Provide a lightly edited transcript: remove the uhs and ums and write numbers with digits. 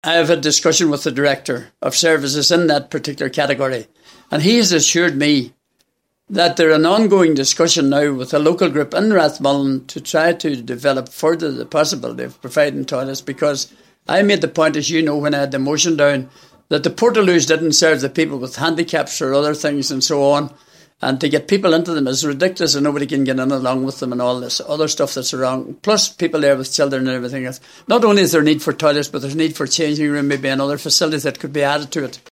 I have had a discussion with the Director of Services in that particular category, and he has assured me that there is an ongoing discussion now with a local group in Rathmullen to try to develop further the possibility of providing toilets, because I made the point, as you know, when I had the motion down, that the Portaloos didn't serve the people with handicaps or other things and so on, and to get people into them is ridiculous and nobody can get in along with them and all this other stuff that's wrong. Plus people there with children and everything else. Not only is there a need for toilets, but there's a need for changing room maybe and other facilities that could be added to it.